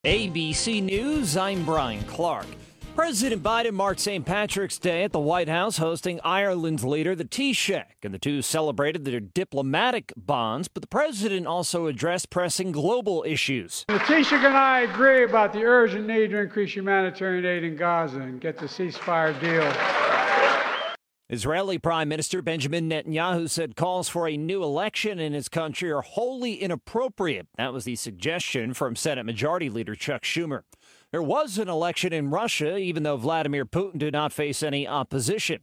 ABC News, I'm Brian Clark. President Biden marked St. Patrick's Day at the White House, hosting Ireland's leader, the Taoiseach, and the two celebrated their diplomatic bonds, but the president also addressed pressing global issues. The Taoiseach and I agree about the urgent need to increase humanitarian aid in Gaza and get the ceasefire deal. Israeli Prime Minister Benjamin Netanyahu said calls for a new election in his country are wholly inappropriate. That was the suggestion from Senate Majority Leader Chuck Schumer. There was an election in Russia, even though Vladimir Putin did not face any opposition.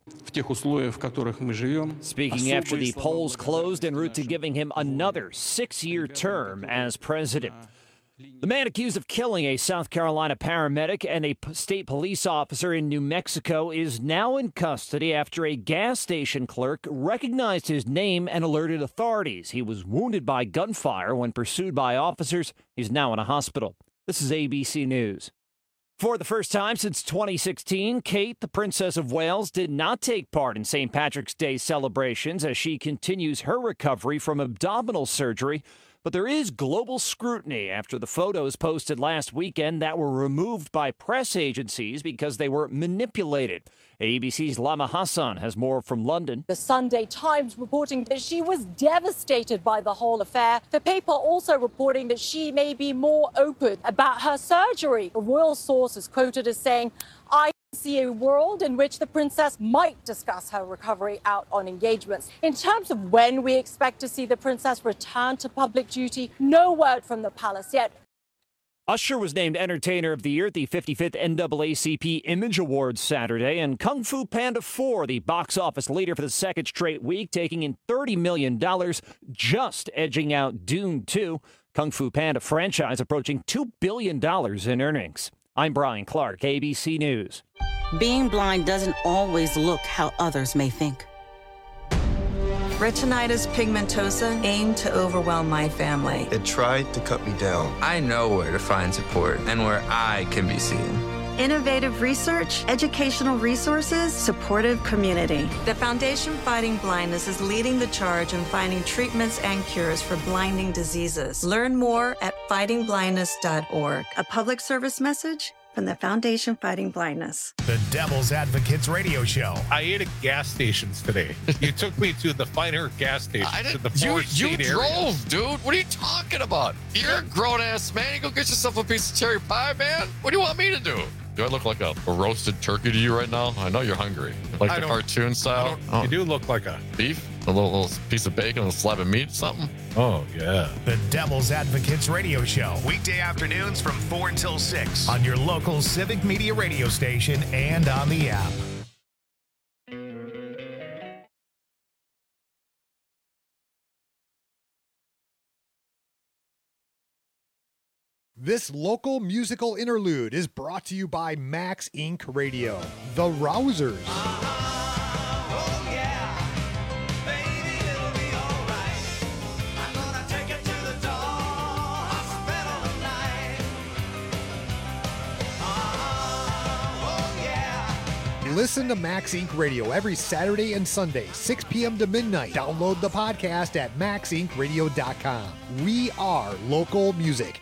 Speaking after the polls closed en route to giving him another 6-year term as president. The man accused of killing a South Carolina paramedic and a state police officer in New Mexico is now in custody after a gas station clerk recognized his name and alerted authorities. He was wounded by gunfire when pursued by officers. He's now in a hospital. This is ABC News. For the first time since 2016, Kate, the Princess of Wales, did not take part in St. Patrick's Day celebrations as she continues her recovery from abdominal surgery. But there is global scrutiny after the photos posted last weekend that were removed by press agencies because they were manipulated. ABC's Lama Hassan has more from London. The Sunday Times reporting that she was devastated by the whole affair. The paper also reporting that she may be more open about her surgery. A royal source is quoted as saying, "I see a world in which the princess might discuss her recovery out on engagements." In terms of when we expect to see the princess return to public duty, no word from the palace yet. Usher was named Entertainer of the Year at the 55th NAACP Image Awards Saturday, and Kung Fu Panda 4, the box office leader for the second straight week, taking in $30 million, just edging out Dune 2. Kung Fu Panda franchise approaching $2 billion in earnings. I'm Brian Clark, ABC News. Being blind doesn't always look how others may think. Retinitis pigmentosa aimed to overwhelm my family. It tried to cut me down. I know where to find support and where I can be seen. Innovative research, educational resources, supportive community. The Foundation Fighting Blindness is leading the charge in finding treatments and cures for blinding diseases. Learn more at fightingblindness.org. A public service message from the Foundation Fighting Blindness. The Devil's Advocates Radio Show. I ate at gas stations today. You took me to the finer gas station. You drove, dude. What are you talking about? You're a grown-ass man. You go get yourself a piece of cherry pie, man. What do you want me to do? Do I look like a roasted turkey to you right now? I know you're hungry. Like the cartoon style. You do look like a beef, a little piece of bacon, a slab of meat, something. Oh, yeah. The Devil's Advocates Radio Show. Weekday afternoons from 4 until 6 on your local Civic Media radio station and on the app. This local musical interlude is brought to you by Max Inc. Radio, The Rousers. Listen to Max Inc. Radio every Saturday and Sunday, 6 p.m. to midnight. Download the podcast at maxincradio.com. We are local music.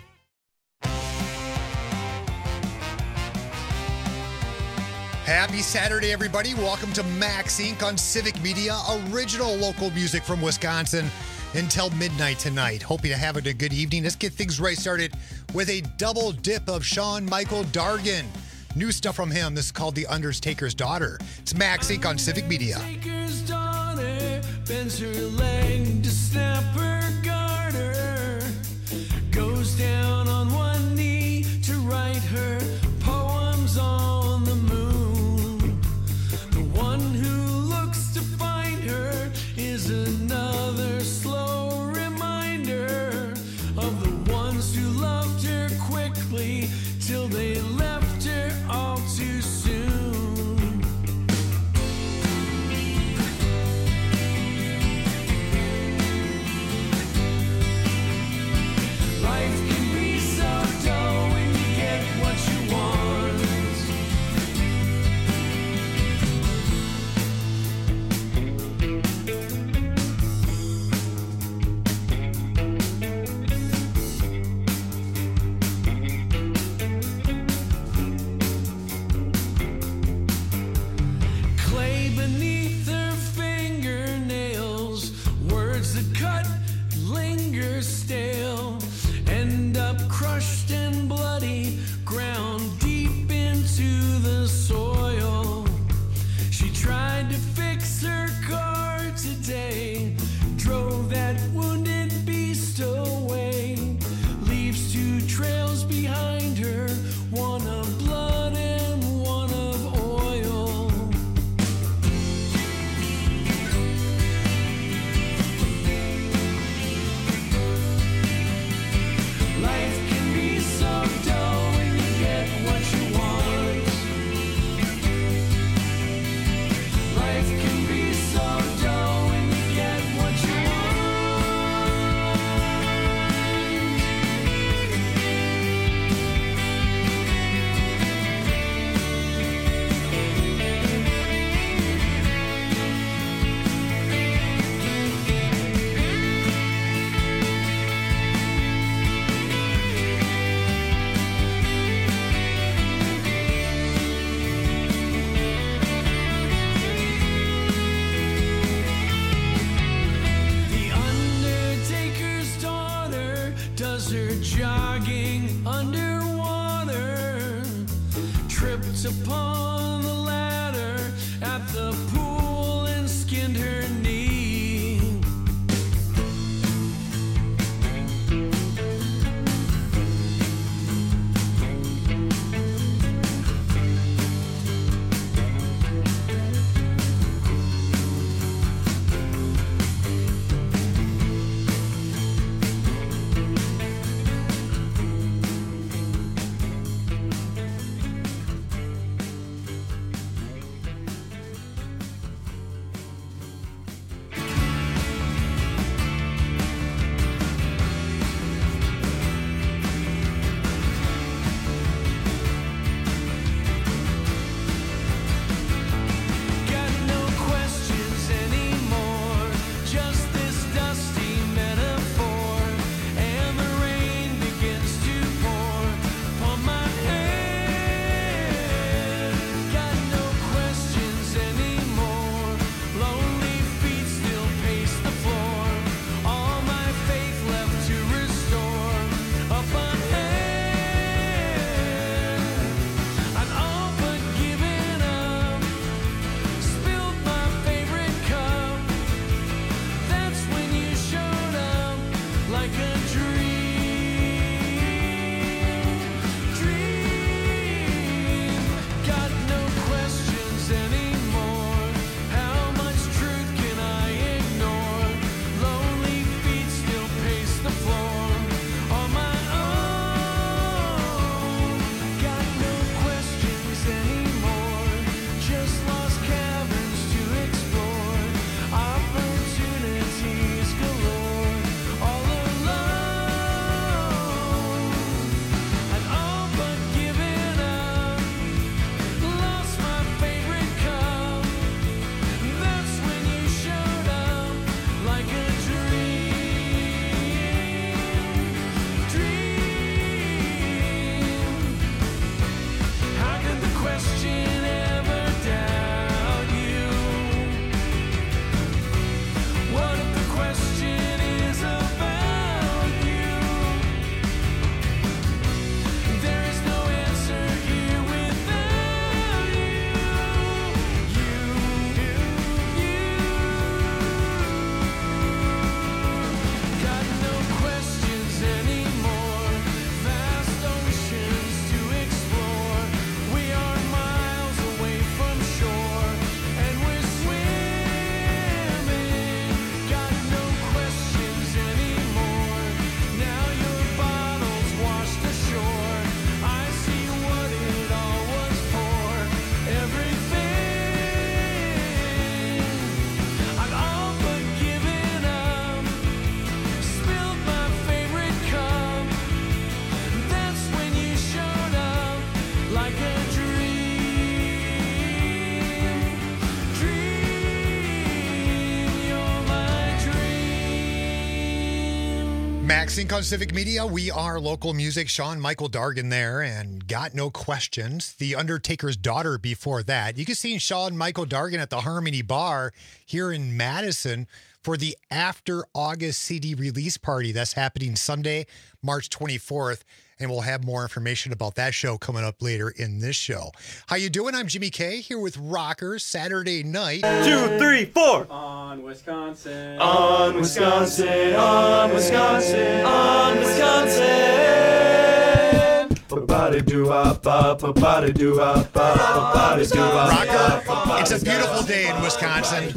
Happy Saturday, everybody. Welcome to Max Inc. on Civic Media, original local music from Wisconsin until midnight tonight. Hoping to have a good evening. Let's get things right started with a double dip of Sean Michael Dargan. New stuff from him. This is called The Undertaker's Daughter. It's Max Inc. on Civic Media. Undertaker's daughter bends her leg to snap her garter, goes down on one knee to write her poems on the moon. The one who looks to find her is another slow reminder of the ones who loved her quickly till they left her all too soon. Life can be so dull when you get what you want. Slipped upon the ladder at the pool and skinned her knee. Max Inc. on Civic Media. We are local music. Sean Michael Dargan there, and Got No Questions. The Undertaker's Daughter before that. You can see Sean Michael Dargan at the Harmony Bar here in Madison for the After August CD release party. That's happening Sunday, March 24th. And we'll have more information about that show coming up later in this show. How you doing? I'm Jimmy K here with Rockers Saturday night. 2, 3, 4. On Wisconsin. On Wisconsin. On Wisconsin. On Wisconsin. Rocker, it's a beautiful day in Wisconsin.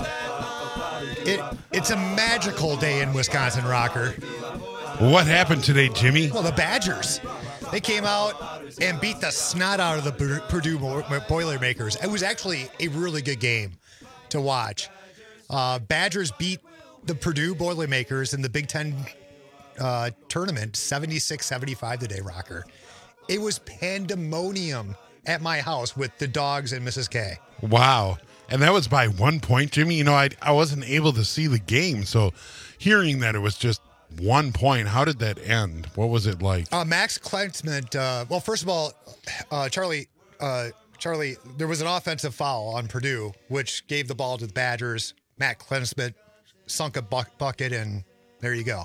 It's a magical day in Wisconsin, Rocker. What happened today, Jimmy? Well, the Badgers. They came out and beat the snot out of the Purdue Boilermakers. It was actually a really good game to watch. Badgers beat the Purdue Boilermakers in the Big Ten tournament 76-75 today, Rocker. It was pandemonium at my house with the dogs and Mrs. K. Wow. And that was by 1 point, Jimmy. You know, I wasn't able to see the game, so hearing that it was just 1 point, how did that end? What was it like? Max Kleinschmidt, well, first of all, Charlie, there was an offensive foul on Purdue, which gave the ball to the Badgers. Matt Kleinschmidt sunk a bucket, and there you go.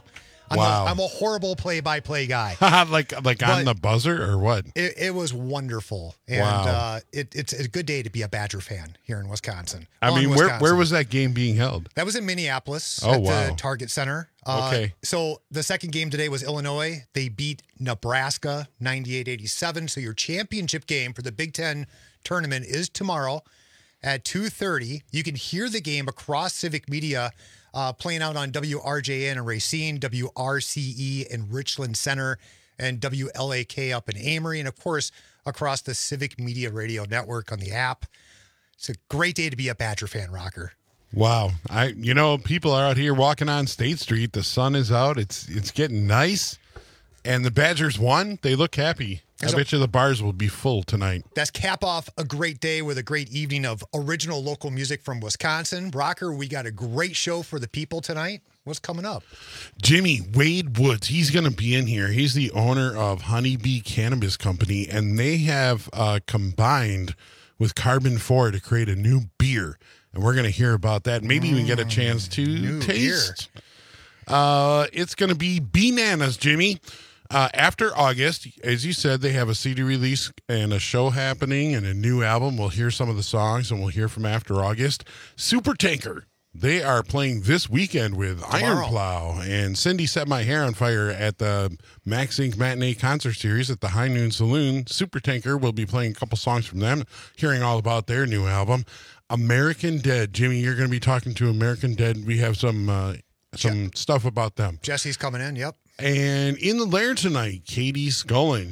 I'm a horrible play-by-play guy. like on the buzzer or what? It was wonderful. And Wow. It's a good day to be a Badger fan here in Wisconsin. I mean, where was that game being held? That was in Minneapolis Oh, at wow. the Target Center. Okay. So the second game today was Illinois. They beat Nebraska 98-87. So your championship game for the Big Ten tournament is tomorrow at 2:30. You can hear the game across Civic Media playing out on WRJN in Racine, WRCE in Richland Center, and WLAK up in Amory, and of course across the Civic Media Radio Network on the app. It's a great day to be a Badger fan, Rocker. Wow. People are out here walking on State Street. The sun is out. It's getting nice. And the Badgers won. They look happy. I bet you the bars will be full tonight. That's cap off a great day with a great evening of original local music from Wisconsin. Rocker, we got a great show for the people tonight. What's coming up? Jimmy Wade Woods, he's going to be in here. He's the owner of Honeybee Cannabis Company, and they have combined with Carbon 4 to create a new beer. And we're going to hear about that. Maybe even get a chance to taste. It's going to be Bananas, Jimmy. After August, as you said, they have a CD release and a show happening and a new album. We'll hear some of the songs and we'll hear from After August. Super Tanker, they are playing this weekend with Iron Plow, and Cindy Set My Hair on Fire at the Max Inc. Matinee Concert Series at the High Noon Saloon. Super Tanker will be playing a couple songs from them, hearing all about their new album. American Dead, Jimmy, you're going to be talking to American Dead. We have some stuff about them. Jesse's coming in, yep. And in the lair tonight, Katie Scullin.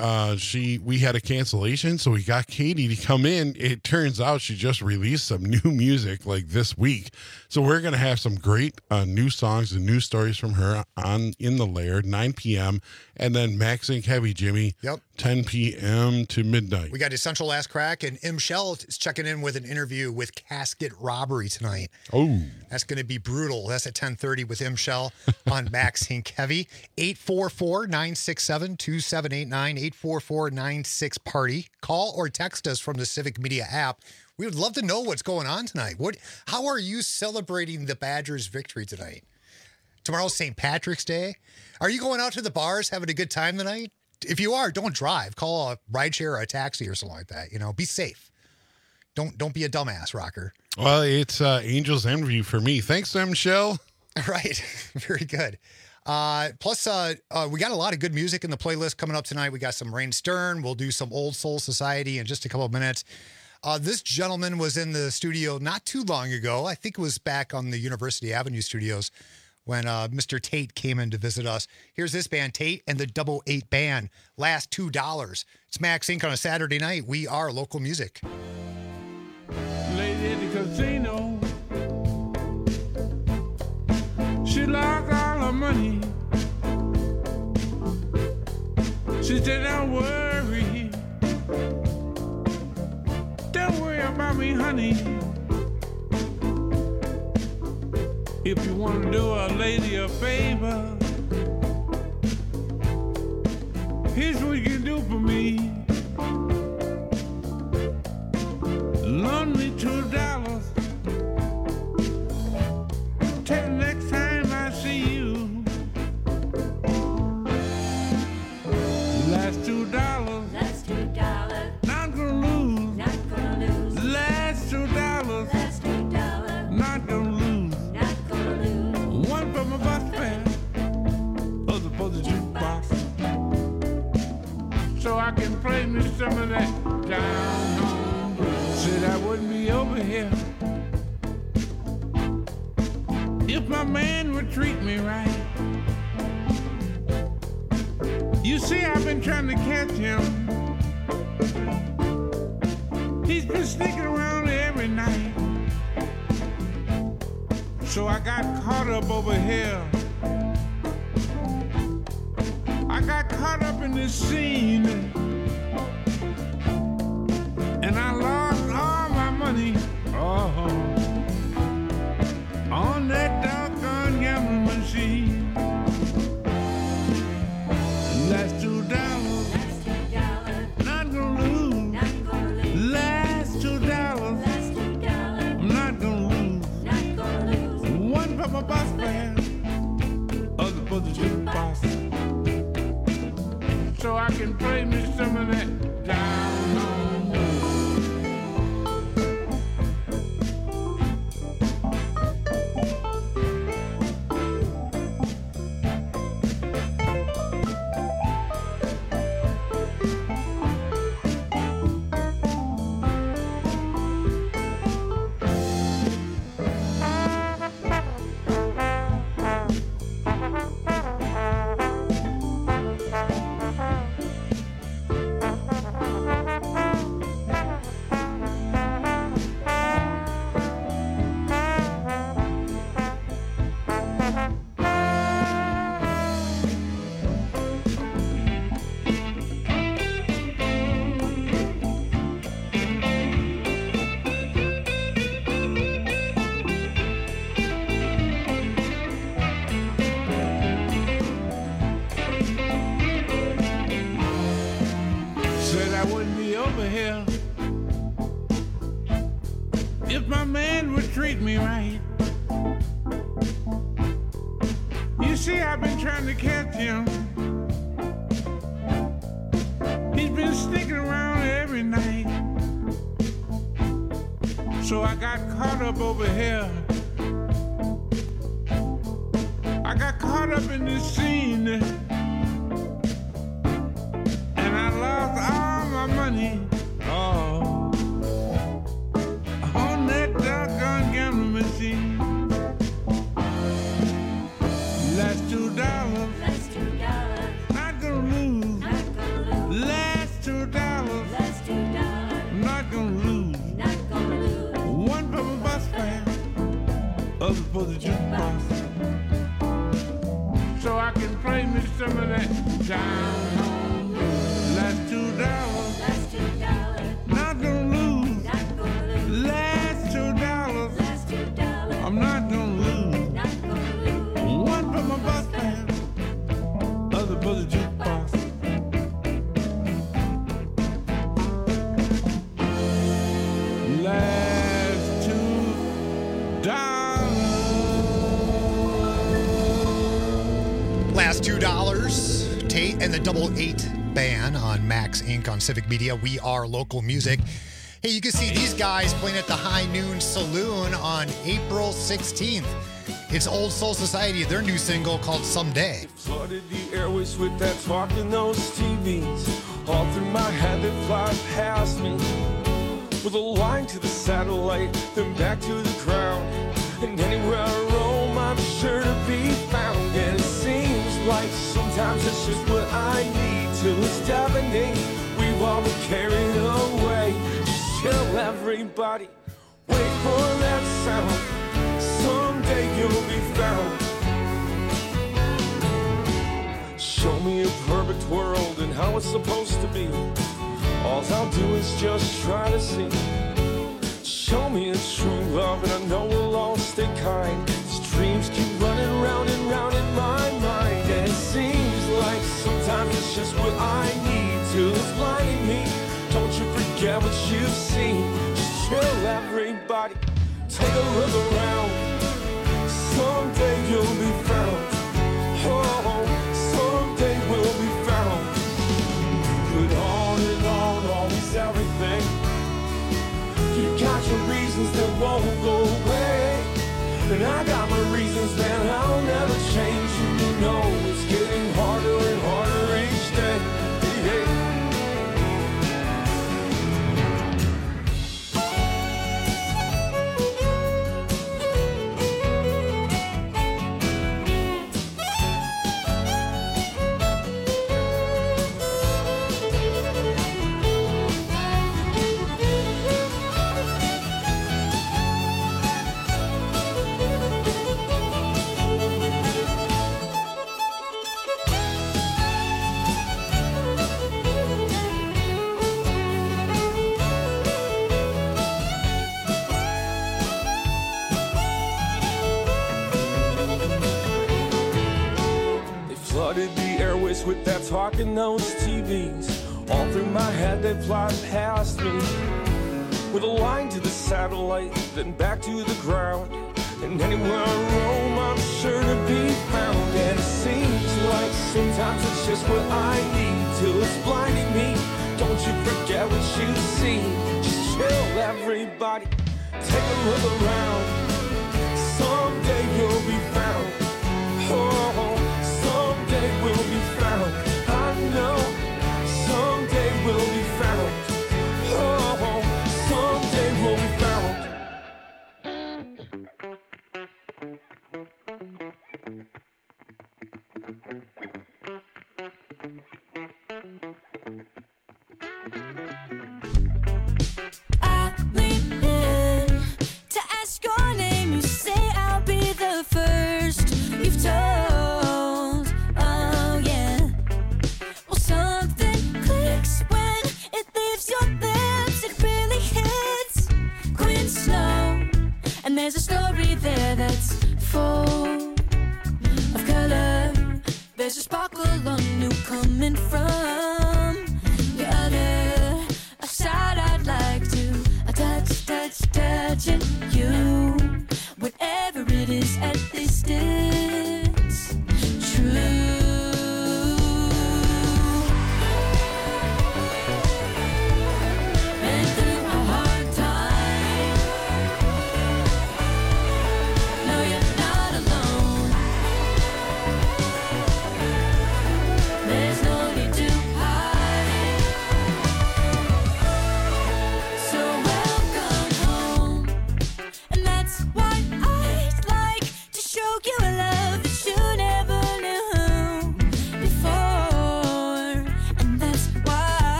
We had a cancellation, so we got Katie to come in. It turns out she just released some new music like this week. So we're going to have some great new songs and new stories from her on In the Lair, 9 p.m. And then Max Inc. Heavy, Jimmy, 10 p.m. to midnight. We got Essential Last Crack, and M. Shell is checking in with an interview with Casket Robbery tonight. Oh. That's going to be brutal. That's at 10:30 with M. Shell on Max Inc. Heavy. 844-967-2789, 844-96-PARTY. Call or text us from the Civic Media app. We would love to know what's going on tonight. How are you celebrating the Badgers' victory tonight? Tomorrow's St. Patrick's Day. Are you going out to the bars, having a good time tonight? If you are, don't drive. Call a rideshare or a taxi or something like that. Be safe. Don't be a dumbass, Rocker. Well, it's Angel's Envy for me. Thanks, Michelle. Right. Very good. Plus, we got a lot of good music in the playlist coming up tonight. We got some Rain Stern. We'll do some Old Soul Society in just a couple of minutes. This gentleman was in the studio not too long ago. I think it was back on the University Avenue studios when Mr. Tate came in to visit us. Here's this band, Tate and the Double 8 Band. Last $2. It's Max Inc. on a Saturday night. We are local music. Lady at the casino, she lost all her money. She said, don't worry about me, honey. If you want to do a lady a favor, here's what you can do for me. Loan me $2. Till the next time I see you. Last $2. Last $2. Not gonna lose. Not gonna lose. Last $2. Last $2. Not gonna lose. Not gonna lose. One for my bus fare, other for the jukebox, so I can play me some of that down home blues. Said I wouldn't be over here if my man would treat me right. You see, I've been trying to catch him. He's been sneaking around every night. So I got caught up over here. I got caught up in this scene, and I lost all my money on that doggone gambling machine. Last $2. Not gonna lose. Last $2. I'm not gonna lose. One for my bus fare, other for the I wouldn't be over here if my man would treat me right. You see, I've been trying to catch him. He's been sticking around every night. So I got caught up over here. I got caught up in this scene. And I lost all my money. Oh, on that doggone gambling machine. Last $2. Last $2. Not gonna lose. Not gonna lose. Last $2. Last $2. Not gonna lose. Not gonna lose. One for my bus fare, other for the jukebox. So I can play me some of that down home blues. Last $2. Last $2. Not gonna lose. Not gonna lose. Last $2. Last $2. I'm not gonna lose. Not gonna lose. One for my bus fare, other for the jukebox. Last $2. Last $2. Tate and the Double 8 Band on Max Inc. on Civic Media. We are local music. Hey, you can see these guys playing at the High Noon Saloon on April 16th. It's Old Soul Society, their new single called Someday. Flooded the airways with that talk in those TVs. All through my head they fly past me. With a line to the satellite, then back to the ground. And anywhere I roam, I'm sure to be found. And it seems like sometimes it's just what I need till it's deafening. We've all been carried away. Just chill, everybody. Wait for that sound. Someday you'll be found. Show me a perfect world and how it's supposed to be. All I'll do is just try to see. Show me a true love and I know we'll all stay kind. These dreams keep running round and round in my mind. And it seems like sometimes it's just what I need till it's blinding me. Don't you forget what you've seen. Just chill, everybody. Take a look around. Someday you'll be found. Oh, someday we'll be found. Put on and on, always everything. You got your reasons that won't go away. And I got my reasons that I'll never change. You know it's getting harder and harder each day. Yeah. Flooded the airways with that talk in those TVs. All through my head they fly past me. With a line to the satellite, then back to the ground. And anywhere I roam, I'm sure to be found. And it seems like sometimes it's just what I need till it's blinding me. Don't you forget what you see. Just chill, everybody. Take a look around. Someday you'll be found. Oh, someday we'll be found. I know someday we'll be found. Oh, someday we'll be found. I lean in to ask your name. You say I'll be the first you've told. Oh yeah. Well, something clicks when it leaves your lips. It really hits Quinn Snow, and there's a story there that's full of color. There's a sparkle on you coming from your other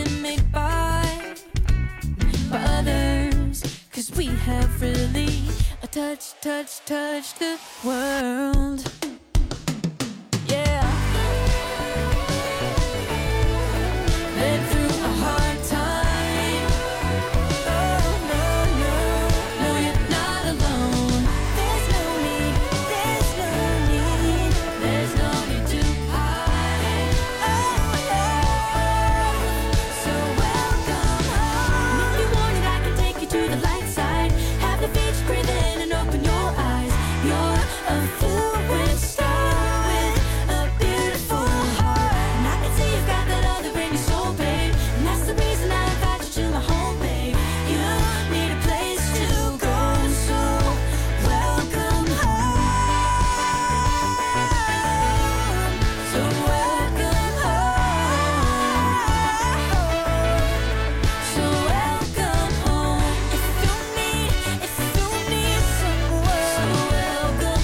been made by others. 'Cause we have really touched the world. Yeah. Been through a hard time. Oh, no, you're not alone. There's no need to hide. So welcome home. If you want it, I can take you to the light side. Have the beach, breathe in and open your eyes. You're a fluid star with a beautiful heart. And I can see you've got that other in your soul, babe. And that's the reason I invite you to my home, babe. You need a place to go, so welcome home. So welcome home. So welcome home. If you need someone, so welcome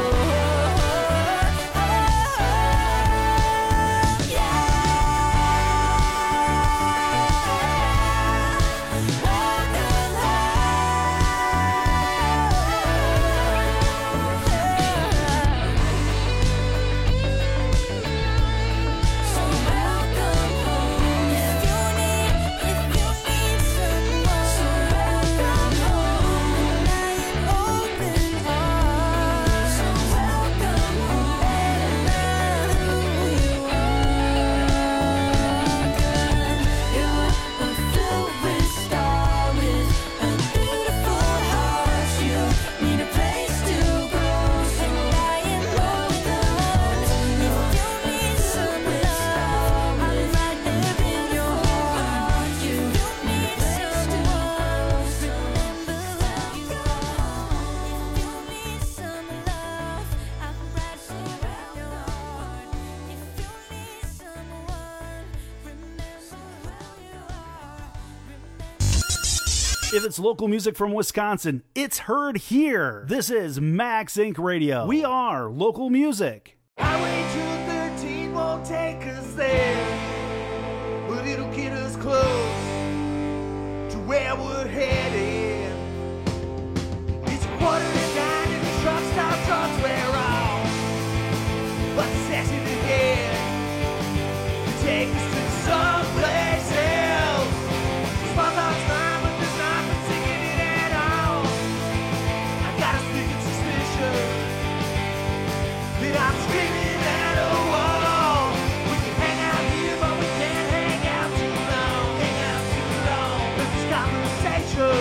If it's local music from Wisconsin, it's heard here. This is Max Inc. Radio. We are local music. Highway 213 won't take us there, but it'll get us close to where we're headed. It's 8:45 and the truck stop trucks wear off, but the session ahead to take us to someplace else. Small talk's fine, but there's nothing singing it at all. I got a sneaking suspicion that I'm screaming at a wall. We can hang out here, but we can't hang out too long. Hang out too long. 'Cause this conversation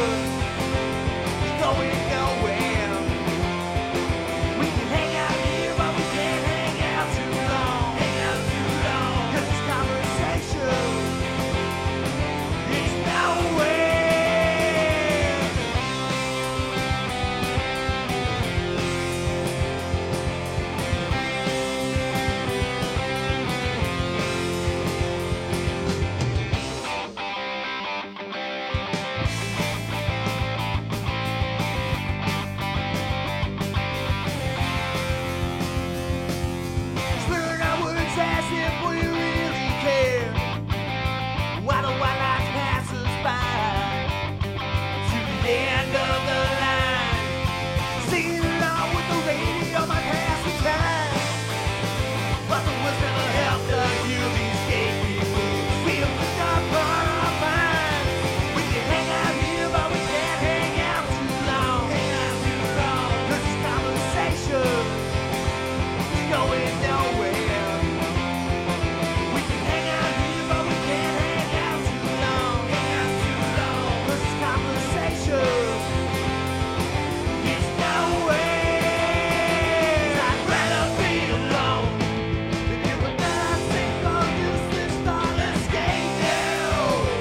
is going nowhere. We can hang out here, but we can't hang out too long. Hang out too long. 'Cause this conversation is nowhere. Slurring our words as if we really care. Why the white lights pass us by to the end of the line? Singing along with the radio might pass the time, but the words never helped us heal these gatekeepers. We opened up our minds. We can hang out here, but we can't hang out too long. Hang out too long. 'Cause this conversation is going nowhere. We can hang out here, but we can't hang out too long. Hang out too long. 'Cause this conversation is nowhere. I'd rather be alone than hear another single useless thought escape you.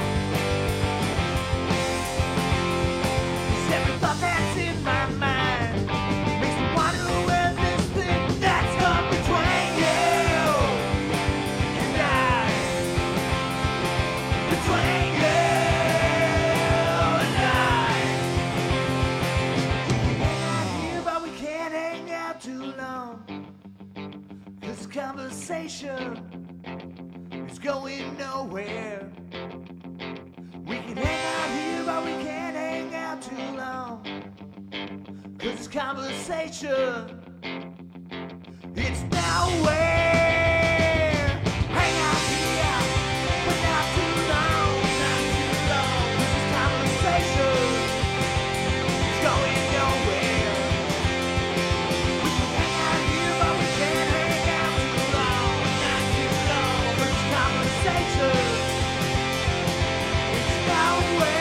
'Cause every thought that's in my mind makes me wonder where this thing that's come between you and I. Between you and I. We can hang out here, but we can't hang out too long. This conversation is going nowhere. conversation. It's nowhere. Hang out here, but not too long, not too long. This is conversation. It's going nowhere. We can hang out here, but we can't hang out too long, not too long. This is conversation. It's nowhere.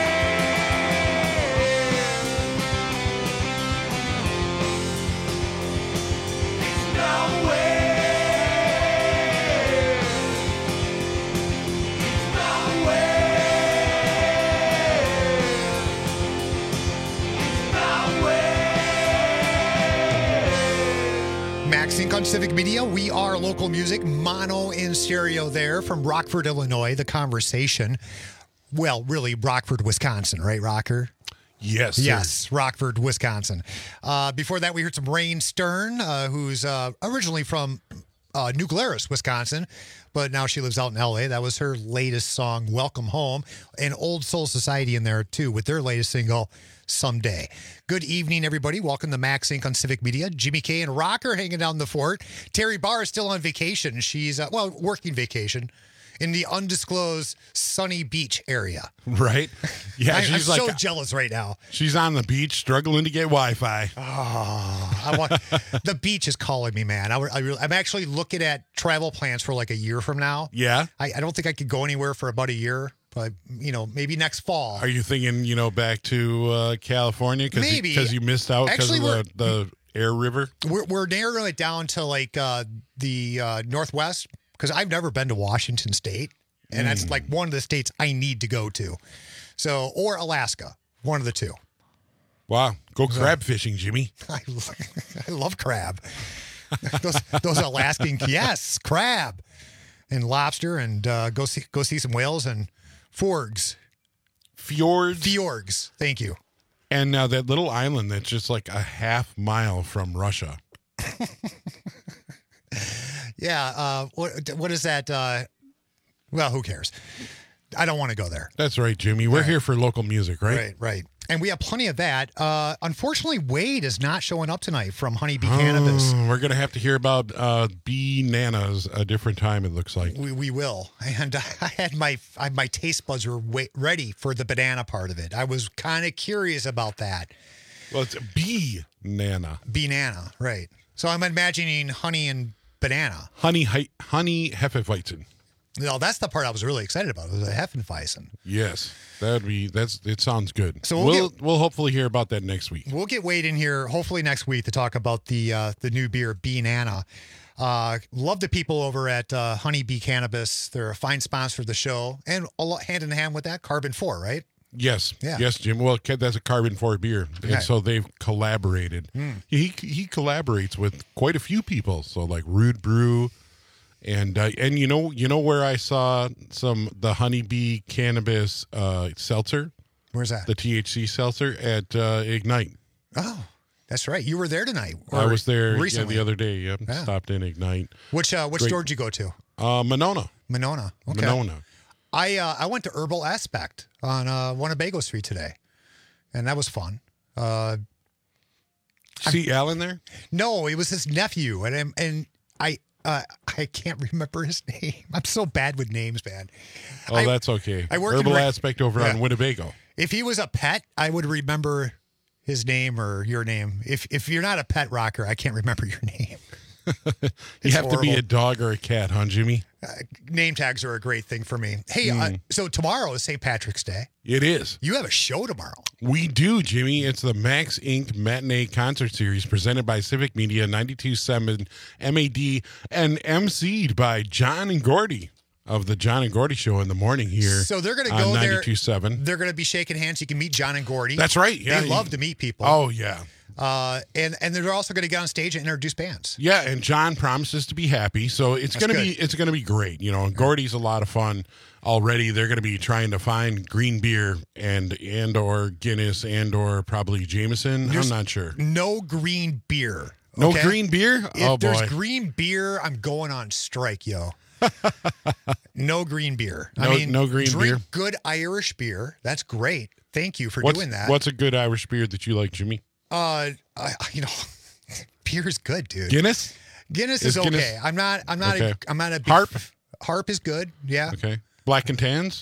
Max Inc. on Civic Media. We are local music, mono in stereo there from Rockford, Illinois. The Conversation. Well, really, Rockford, Wisconsin, right, Rocker? Yes. Sir. Yes, Rockford, Wisconsin. Before that, we heard some Rain Stern, who's originally from New Glarus, Wisconsin, but now she lives out in L.A. That was her latest song, Welcome Home, and Old Soul Society in there, too, with their latest single, Someday. Good evening, everybody. Welcome to Max Inc. on Civic Media. Jimmy K and Rocker hanging down the fort. Terry Barr is still on vacation. She's, working vacation in the undisclosed Sunny Beach area. Right? Yeah, I'm she's so like jealous right now. She's on the beach struggling to get Wi-Fi. The beach is calling me, man. I'm actually looking at travel plans for like a year from now. Yeah? I don't think I could go anywhere for about a year, but, maybe next fall. Are you thinking, back to California? Maybe. Because you missed out because of the Air River? We're narrowing it down to like the Northwest, because I've never been to Washington State, and that's like one of the states I need to go to. So, or Alaska, one of the two. Wow. Go crab fishing, Jimmy. I love crab. those Alaskan, yes, crab and lobster, and go see some whales and fjords. Fjords. Thank you. And now that little island that's just like a half mile from Russia. Yeah. What is that? Well, who cares? I don't want to go there. That's right, Jimmy. We're here for local music, right? Right. And we have plenty of that. Unfortunately, Wade is not showing up tonight from Honeybee Cannabis. We're going to have to hear about bananas a different time, it looks like. We will. And I had my taste buds were ready for the banana part of it. I was kind of curious about that. Well, it's bee-nana. Bee-nana, right. So I'm imagining honey and banana. Honey Hefeweizen. No, that's the part I was really excited about. It was a Hefeweizen. Yes, it sounds good. So we'll hopefully hear about that next week. We'll get Wade in here hopefully next week to talk about the new beer Bee-nana. Love the people over at Honeybee Cannabis. They're a fine sponsor of the show, and hand in hand with that, Carbon 4, right? Yes. Yeah. Yes, Jim. Well, that's a Carbon 4 beer. And Okay. so they've collaborated. He collaborates with quite a few people. So like Rude Brew and you know where I saw the Honeybee Cannabis seltzer? Where's that? The THC seltzer at Ignite. Oh, that's right. You were there tonight. I was there recently. the other day. Yep. Yeah. Stopped in Ignite. Which store did you go to? Monona. Monona. Okay. Monona. I went to Herbal Aspect on Winnebago Street today, and that was fun. See Alan there? No, it was his nephew, and I can't remember his name. I'm so bad with names, man. Oh, that's okay. I work Herbal in Aspect over on Winnebago. If he was a pet, I would remember his name or your name. If you're not a pet rocker, I can't remember your name. You have to be a dog or a cat, huh, Jimmy? Name tags are a great thing for me. Hey, so tomorrow is St. Patrick's Day. It is. You have a show tomorrow. We do, Jimmy. It's the Max Inc. Matinee Concert Series presented by Civic Media 92.7 MAD and emceed by John and Gordy of the John and Gordy Show in the morning here. So they're going to go there. 92.7. They're going to be shaking hands. You can meet John and Gordy. That's right. Yeah, they love to meet people. Oh, yeah. And they're also going to get on stage and introduce bands. Yeah, and John promises to be happy, so it's going to be great. You know, and Gordy's a lot of fun already. They're going to be trying to find green beer and or Guinness and or probably Jameson. I'm not sure. No green beer. No green beer? If there's green beer, I'm going on strike, yo. No green beer. No green drink beer. Good Irish beer. That's great. Thank you for doing that. What's a good Irish beer that you like, Jimmy? Beer is good, dude. Guinness? Guinness is okay. Guinness- I'm not Okay. a big Harp? Harp is good. Yeah. Okay. Black and Tans?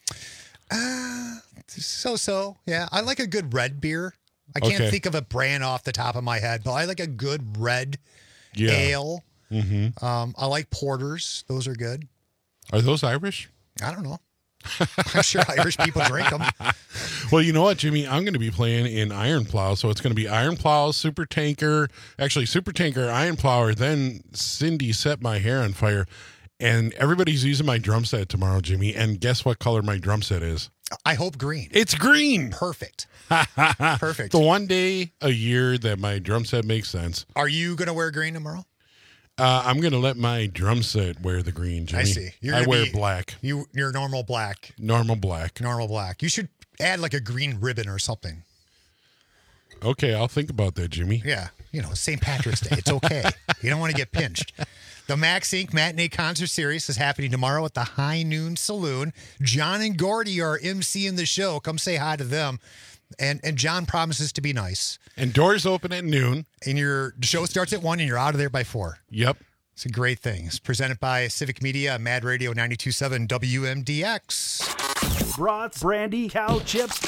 So. Yeah. I like a good red beer. I can't Okay. think of a brand off the top of my head, but I like a good red Yeah. ale. Mm-hmm. I like porters. Those are good. Are those Irish? I don't know. I'm sure Irish people drink them. Well, you know what, Jimmy? I'm going to be playing in Iron Plow, so it's going to be Iron Plow, Super Tanker, Iron Plower. Then Cindy set my hair on fire, and everybody's using my drum set tomorrow, Jimmy. And guess what color my drum set is? I hope green. It's green. Perfect. Perfect. The one day a year that my drum set makes sense. Are you going to wear green tomorrow? I'm going to let my drum set wear the green, Jimmy. I see. I wear black. You're normal black. Normal black. Normal black. You should add like a green ribbon or something. Okay, I'll think about that, Jimmy. Yeah. St. Patrick's Day. It's okay. You don't want to get pinched. The Max Inc. Matinee Concert Series is happening tomorrow at the High Noon Saloon. John and Gordy are emceeing the show. Come say hi to them. And John promises to be nice. And doors open at noon. And the show starts at 1 and you're out of there by 4. Yep. It's a great thing. It's presented by Civic Media, Mad Radio 92.7 WMDX. Brats, brandy, cow chips,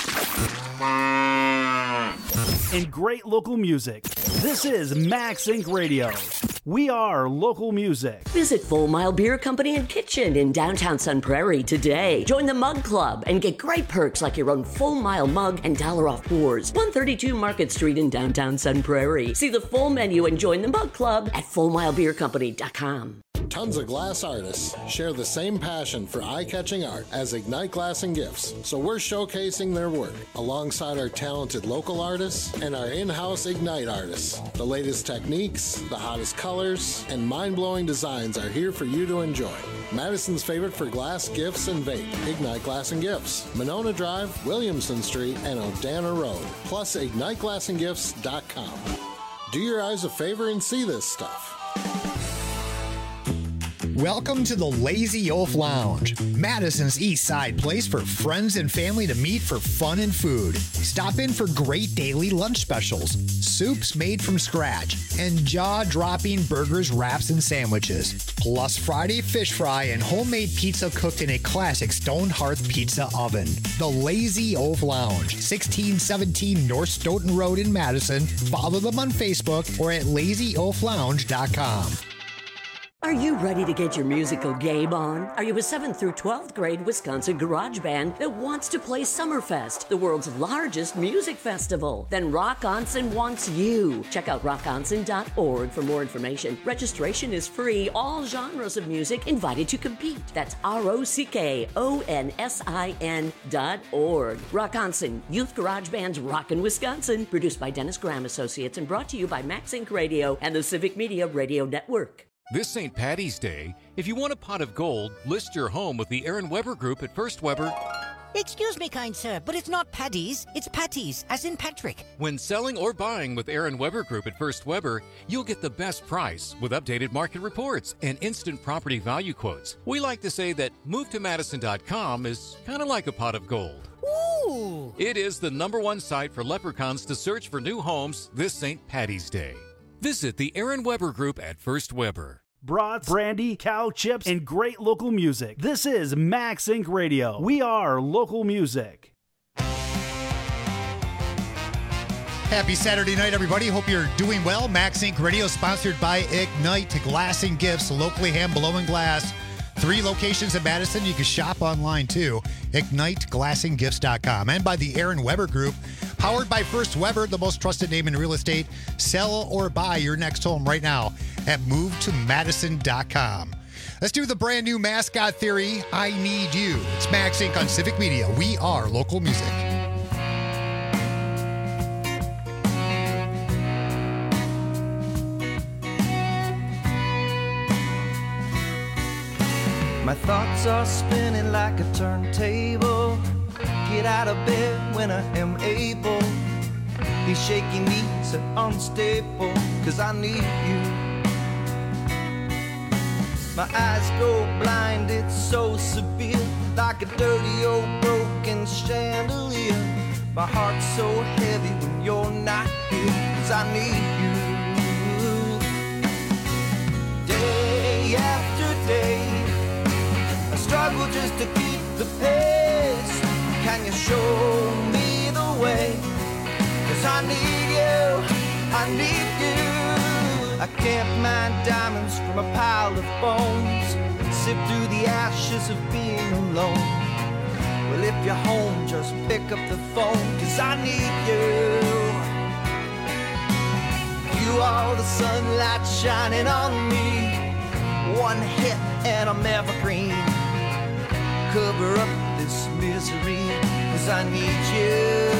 and great local music. This is Max Inc. Radio. We are local music. Visit Full Mile Beer Company and Kitchen in downtown Sun Prairie today. Join the Mug Club and get great perks like your own Full Mile mug and $1 off pours. 132 Market Street in downtown Sun Prairie. See the full menu and join the Mug Club at FullMileBeerCompany.com. Tons of glass artists share the same passion for eye-catching art as Ignite Glass and Gifts, so we're showcasing their work alongside our talented local artists and our in-house Ignite artists. The latest techniques, the hottest colors, and mind-blowing designs are here for you to enjoy. Madison's favorite for glass, gifts, and vape, Ignite Glass and Gifts, Monona Drive, Williamson Street, and Odana Road, plus IgniteGlassandGifts.com. Do your eyes a favor and see this stuff. Welcome to the Lazy Oaf Lounge, Madison's East Side place for friends and family to meet for fun and food. Stop in for great daily lunch specials, soups made from scratch, and jaw-dropping burgers, wraps, and sandwiches. Plus Friday fish fry and homemade pizza cooked in a classic stone hearth pizza oven. The Lazy Oaf Lounge, 1617 North Stoughton Road in Madison. Follow them on Facebook or at lazyoaflounge.com. Are you ready to get your musical game on? Are you a 7th through 12th grade Wisconsin garage band that wants to play Summerfest, the world's largest music festival? Then Rock Onsen wants you. Check out rockonsen.org for more information. Registration is free. All genres of music invited to compete. That's ROCKONSIN.org. Rock Onsen, Youth Garage Band's Rockin' Wisconsin. Produced by Dennis Graham Associates and brought to you by Max Inc. Radio and the Civic Media Radio Network. This St. Paddy's Day, if you want a pot of gold, list your home with the Aaron Weber Group at First Weber. Excuse me, kind sir, but it's not Paddy's, it's Patties, as in Patrick. When selling or buying with Aaron Weber Group at First Weber, you'll get the best price with updated market reports and instant property value quotes. We like to say that MoveToMadison.com is kind of like a pot of gold. Ooh! It is the #1 site for leprechauns to search for new homes this St. Paddy's Day. Visit the Aaron Weber Group at First Weber. Brats, brandy, cow chips, and great local music. This is Max Inc. Radio. We are local music. Happy Saturday night, everybody. Hope you're doing well. Max Inc. Radio sponsored by Ignite Glass and Gifts, locally hand-blowing glass. 3 locations in Madison. You can shop online, too. IgniteGlassandGifts.com. And by the Aaron Weber Group, powered by First Weber, the most trusted name in real estate. Sell or buy your next home right now at MoveToMadison.com. Let's do the brand new mascot theory, I Need You. It's Max Inc. on Civic Media. We are local music. My thoughts are spinning like a turntable. Get out of bed when I am able. These shaky knees are unstable, 'cause I need you. My eyes go blind, it's so severe, like a dirty old broken chandelier. My heart's so heavy when you're not here. 'cause I need you. Day after day, I struggle just to keep the pace. Can you show me the way? 'Cause I need you, I need you. I can't mine diamonds from a pile of bones, sift through the ashes of being alone. Well, if you're home, just pick up the phone, 'cause I need you. You are the sunlight shining on me. One hit and I'm evergreen. Cover up this misery, 'cause I need you.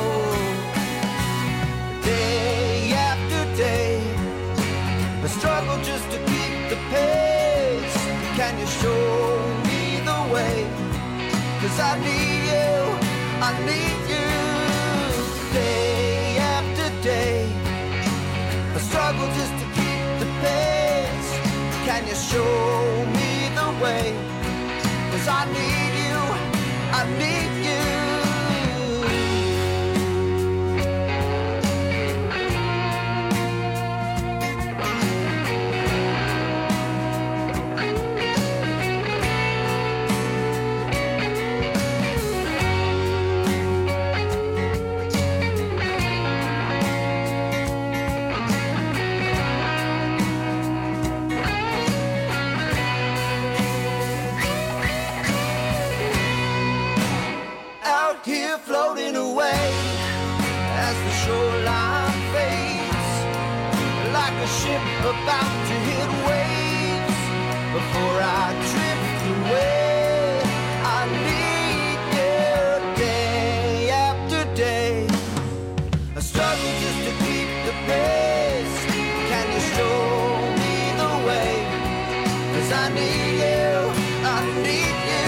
Day after day, I struggle just to keep the pace. Can you show me the way? 'Cause I need you, I need you. Day after day, I struggle just to keep the pace. Can you show me the way? 'Cause I need you, I need you. Here floating away as the shoreline fades, like a ship about to hit waves. Before I drift away, I need you. Day after day, I struggle just to keep the pace. Can you show me the way? 'Cause I need you, I need you.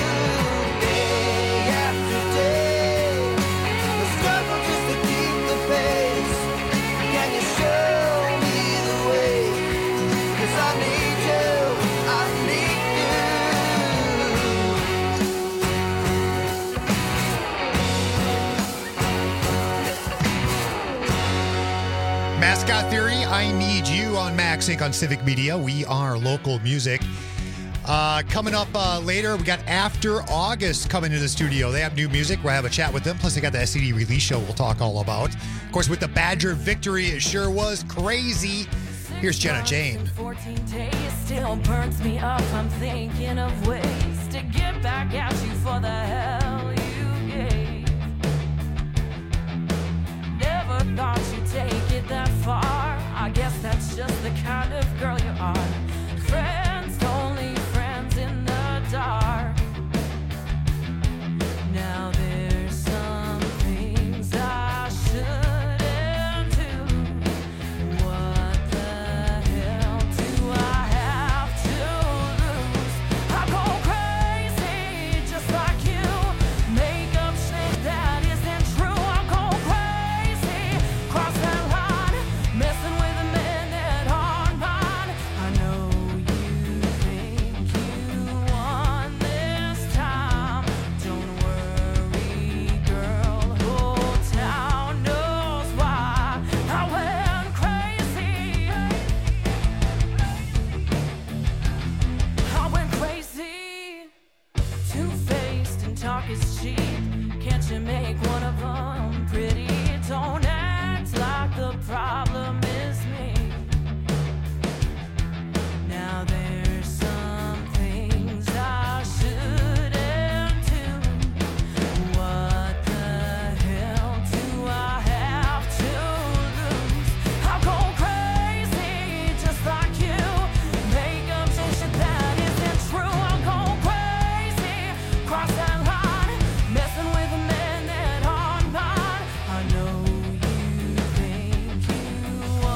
Mascot Theory, I Need You on Max Inc. on Civic Media. We are local music. Coming up later, we got After August coming to the studio. They have new music. We'll have a chat with them. Plus, they got the SCD release show we'll talk all about. Of course, with the Badger victory, it sure was crazy. Here's Jenna Jane. 14 days still burns me up. I'm thinking of ways to get back at you for the hell you gave. Never thought you'd take it that far. I guess that's just the kind of girl you are. Friends, only friends in the dark. Now there's some things I shouldn't do. What the hell do I have to lose? I go crazy just like you. Make up shit that isn't true. I go crazy, cross that line, messing with a man that aren't mine. I know you think you won this time. Don't worry, girl, whole town knows why I went crazy. I went crazy. Two-faced and talk is cheap. Can't you make one of them pretty? Don't act like the problem is me. Now there's some things I shouldn't do. What the hell do I have to lose? I go crazy just like you. Make up shit that isn't true. I go crazy, cross that line, messing with a man that aren't mine. I know you think you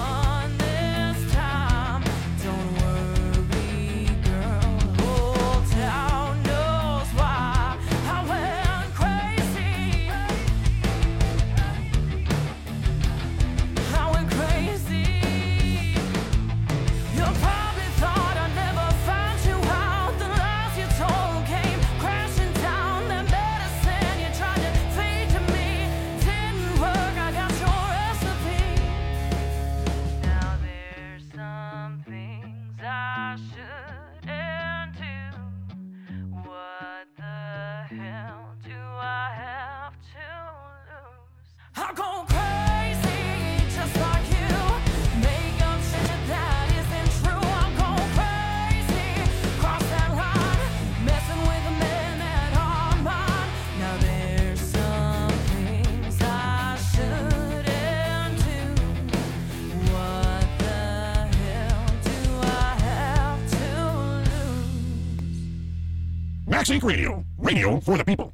Max Inc. Radio. Radio for the people.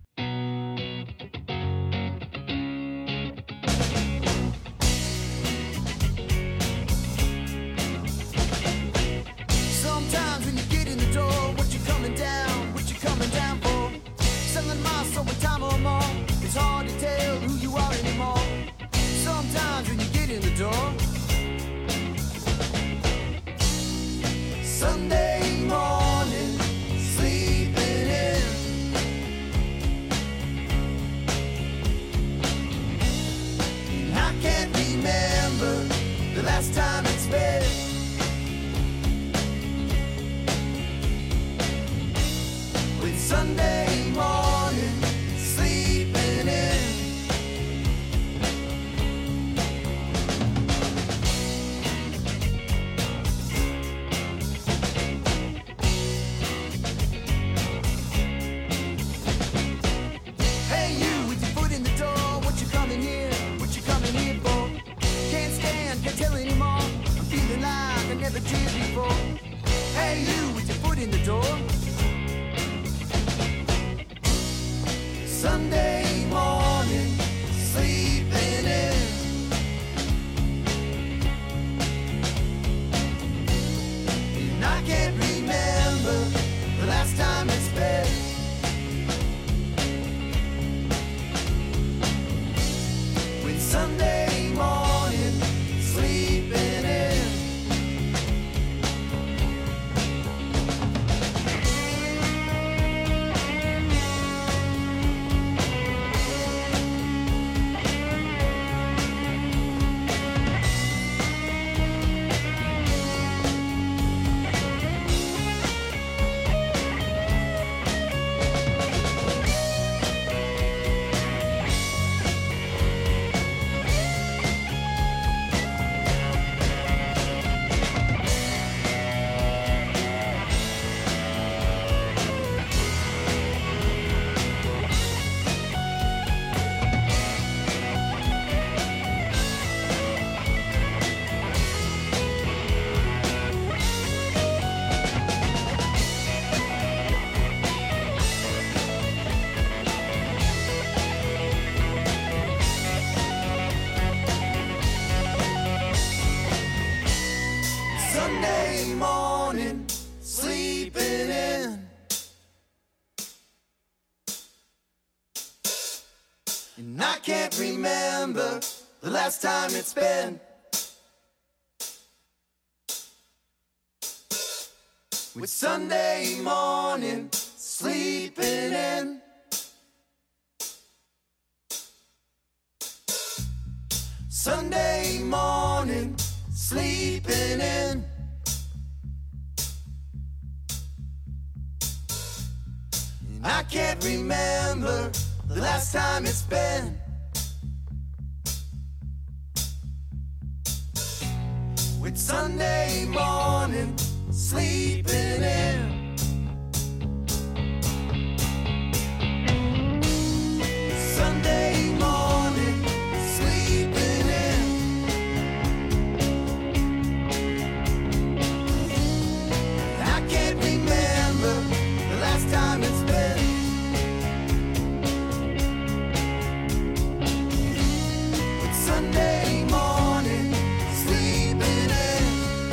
Sometimes when you get in the door, what you coming down for? Selling my soul with time or more. It's hard to tell who you are anymore. Sometimes when you get in the door. Sunday morning, sleeping in. And I can't remember the last time it's been. With Sunday morning, sleeping in. Hey you, with your foot in the door, what you coming here for? Can't stand, can't tell anymore. I'm feeling like I never did before. Hey you, with your foot in the door. Sunday morning, sleeping in. And I can't remember the last time it's been. With Sunday morning, sleeping in. Sunday morning, sleeping in. And I can't remember the last time it's been. With Sunday morning, sleeping in. Sunday morning, sleeping in. And I can't remember the last time it's been. With Sunday morning, sleeping in. Sunday morning, sleeping in. I can't remember the last time it's been. With Sunday morning, sleeping in.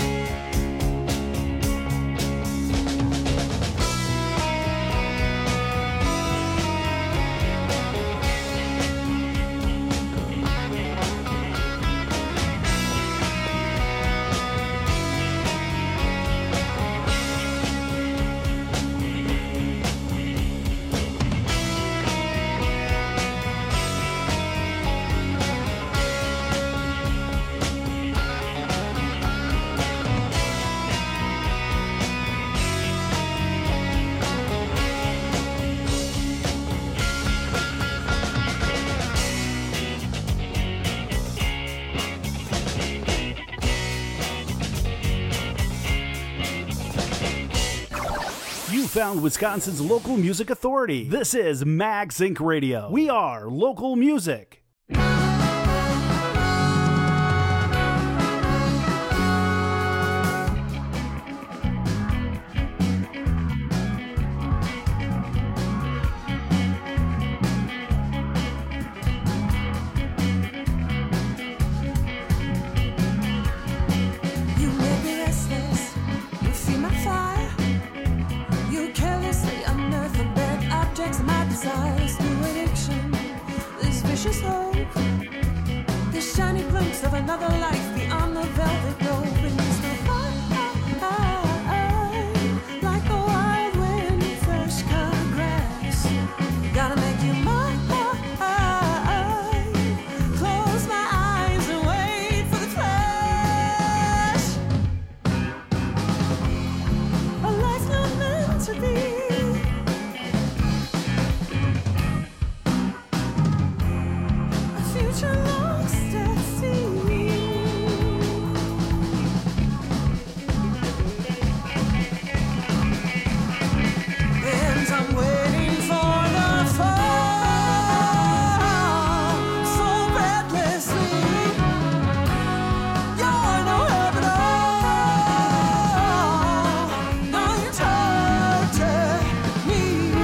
You found Wisconsin's local music authority. This is Max Inc. Radio. We are local music. another life beyond the velvet rope. And you still fly like the wild wind in fresh cut grass. Gotta make you mine. Close my eyes and wait for the flash. A life not meant to be. Future lost at sea. And I'm waiting for the fall, so breathlessly. You're no help at all. Now you torture me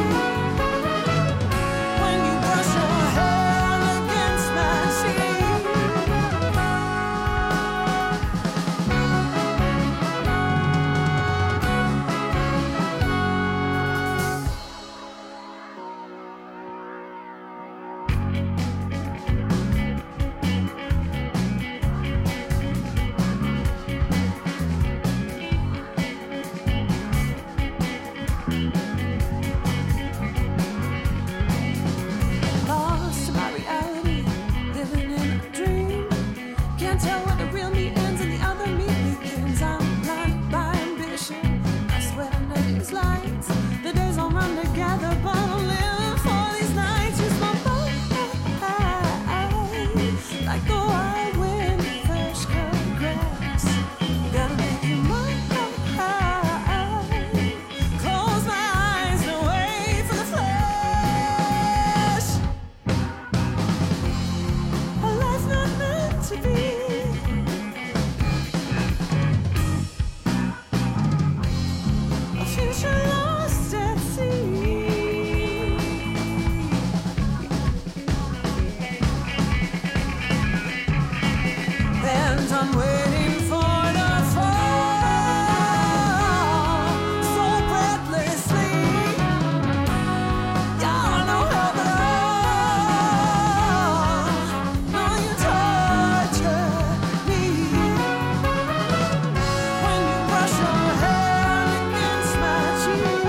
when you brush your hand against my cheek. Lost to my reality, living in a dream. Can't tell where the real me ends and the other me begins. I'm blinded by ambition. I swear under these lights, the days all run together, but I'm living for these nights. Use my body like the wild wind, fresh cut grass. Gotta make you mine. Close my eyes and wait for the flash. A life not meant to be. A future lost at sea. And I'm waiting for the fall, so breathlessly. You're no help at all. Now you torture me when you brush your hand against my cheek.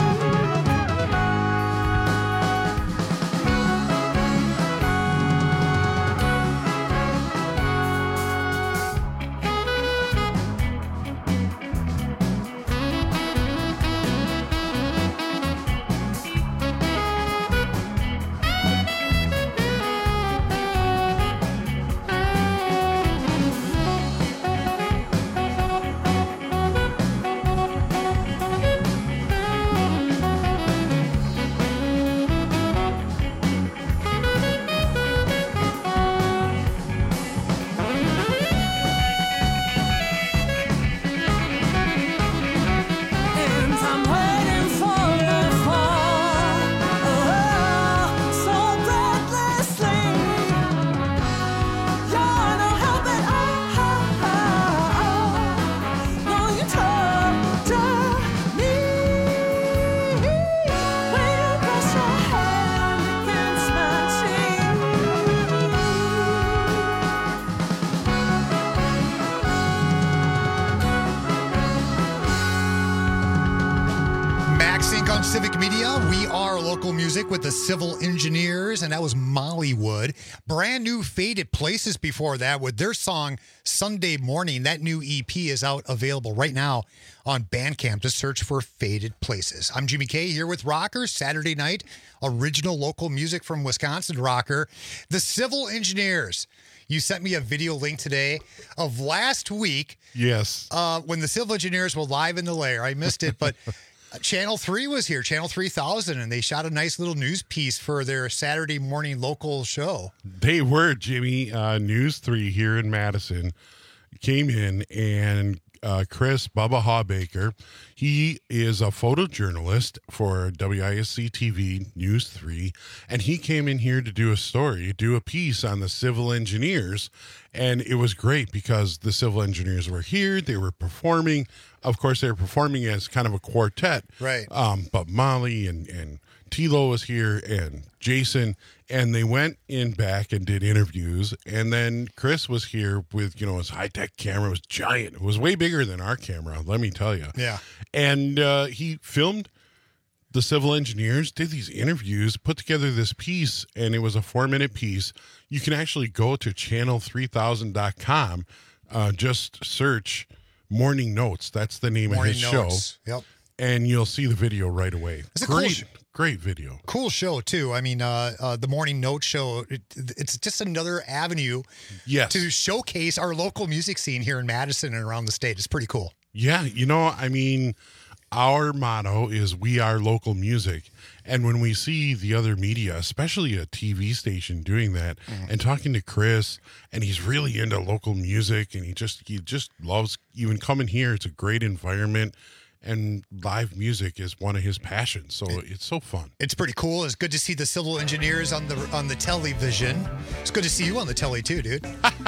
And I'm waiting for the fall, so breathlessly. You're no help at all. No, you torture me when you brush your hand against my cheek. Max Inc. on Civic Media. We are local music with the Civil Engineers, and that was Mollywood. Brand new Faded Places before that with their song Sunday Morning. That new EP is out, available right now on Bandcamp. Just search for Faded Places. I'm Jimmy K here with Rocker, Saturday night, original local music from Wisconsin. Rocker, the Civil Engineers. You sent me a video link today of last week. Yes. When the Civil Engineers were live in the lair. I missed it, but Channel 3 was here, Channel 3000, and they shot a nice little news piece for their Saturday morning local show. They were, Jimmy. News 3 here in Madison came in, and Chris Bubba Hawbaker, he is a photojournalist for WISC TV News 3, and he came in here to do a story, do a piece on the Civil Engineers, and it was great because the Civil Engineers were here, they were performing. Of course, they were performing as kind of a quartet. Right. But Molly and T-Lo was here and Jason, and they went in back and did interviews. And then Chris was here with, his high-tech camera. It was giant. It was way bigger than our camera, let me tell you. Yeah. And he filmed the civil engineers, did these interviews, put together this piece, and it was a 4-minute piece. You can actually go to channel3000.com, just search Morning Notes. That's the name of his show. Yep. And you'll see the video right away. It's a great video. Cool show, too. I mean, the Morning Note show, it's just another avenue to showcase our local music scene here in Madison and around the state. It's pretty cool. Yeah, our motto is we are local music. And when we see the other media, especially a TV station doing that and talking to Chris, and he's really into local music and he just loves even coming here. It's a great environment. And live music is one of his passions, so it's so fun. It's pretty cool. It's good to see the civil engineers on the television. It's good to see you on the telly too, dude.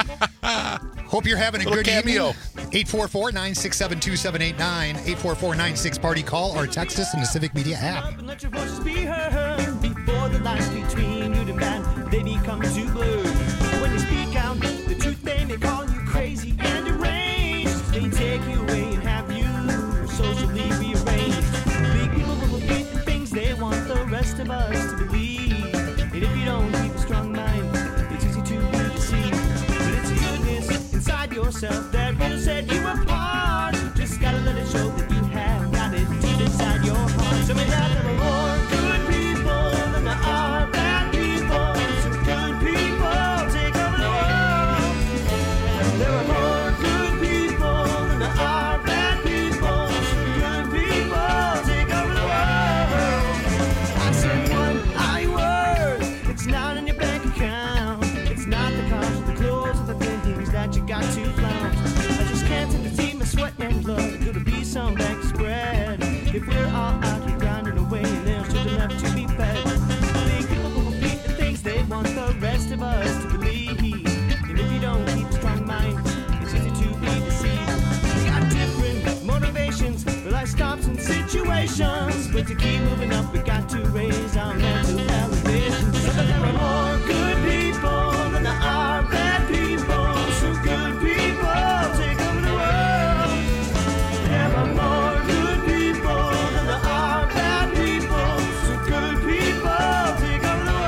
Hope you're having a good cameo. Evening. 844-967-2789, 844-96-PARTY. Call or text us in the Civic Media app. Let your voices be heard before the lines between you and man, they become too blurred. When you speak out the truth, they may call you crazy and deranged. They take you away and have you socially rearranged. Big people will repeat the things they want the rest of us to believe. And if you don't keep a strong mind, it's easy to be deceived. But it's a goodness inside yourself that will set you apart. Just gotta let it show that you have got it deep inside your heart. So may there are more good people than there are bad people. So good people take over the world. There are more good people than there are bad people. So good people take over the world. I said one I word. It's not in your bank account. It's not the cars or the clothes or the things that you got to flaunt. I just can't seem to see my sweat and blood. Could it be some bank spread? If we're all out here grinding away and there's just enough to be fed. Big people will repeat the things they want the rest of us to believe. And if you don't keep a strong mind, it's easy to be deceived. We got different motivations for life stops and situations. But to keep moving up, we got to raise our mental elevation. So that there are more good people than there are bad people. So good people take over the world. There are more good people than there are bad people. So good people take over the world.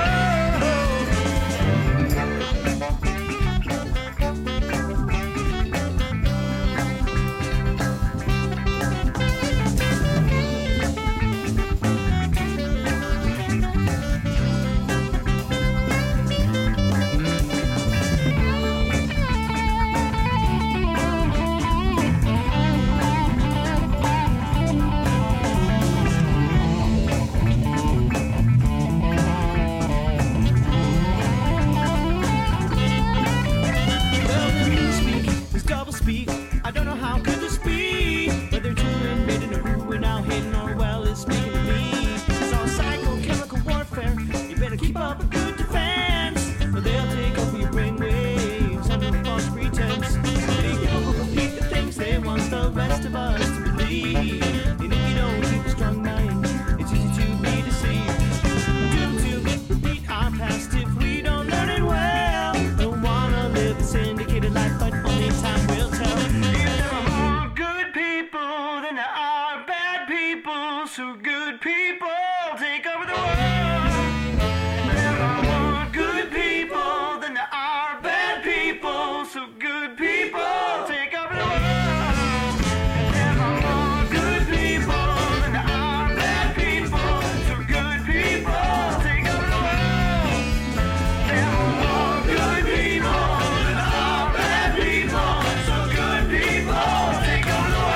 Well, the new speak is double speak. I don't know how could this be. Whether it's and made in a who we're now hating or well is speaking to me. It's all psychochemical warfare. You better keep up a good defense, or they'll take over your brainwaves under a false pretense. Big people will repeat the things they want the rest of us to believe. And if you don't keep a strong mind, it's easy to be deceived. Due to repeat our past if we don't learn it well. Don't wanna live a syndicated life, but only time will tell. If there are more good people than there are bad people, so good people take over the world. There are more good people than there are bad people, so good people take over the world. There are more good people than there are bad people, so good people take over the world. There are more good people than there are bad people, so good people take over the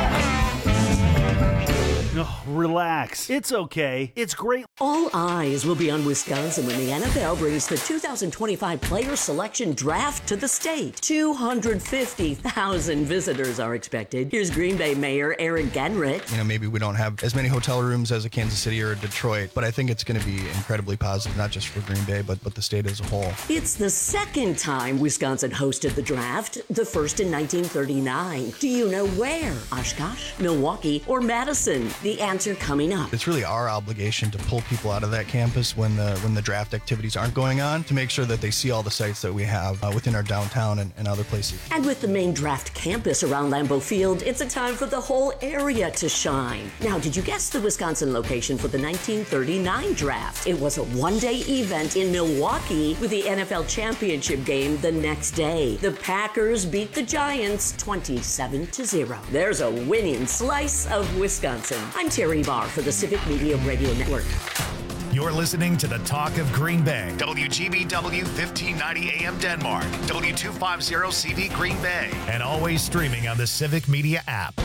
world. Oh, relax. It's okay. It's great. All eyes will be on Wisconsin when the NFL brings the 2025 player selection draft to the state. 250,000 visitors are expected. Here's Green Bay Mayor Eric Genrich. Maybe we don't have as many hotel rooms as a Kansas City or a Detroit, but I think it's going to be incredibly positive, not just for Green Bay, but the state as a whole. It's the second time Wisconsin hosted the draft, the first in 1939. Do you know where? Oshkosh, Milwaukee, or Madison? The answer coming up. It's really our obligation to pull people out of that campus when the draft activities aren't going on, to make sure that they see all the sites that we have within our downtown and other places. And with the main draft campus around Lambeau Field, it's a time for the whole area to shine. Now, did you guess the Wisconsin location for the 1939 draft? It was a one-day event in Milwaukee with the NFL championship game the next day. The Packers beat the Giants 27-0. There's a winning slice of Wisconsin. I'm Terry Barr for the Civic Media Radio Network. You're listening to the Talk of Green Bay. WGBW 1590 AM Denmark. W250 CV Green Bay. And always streaming on the Civic Media app.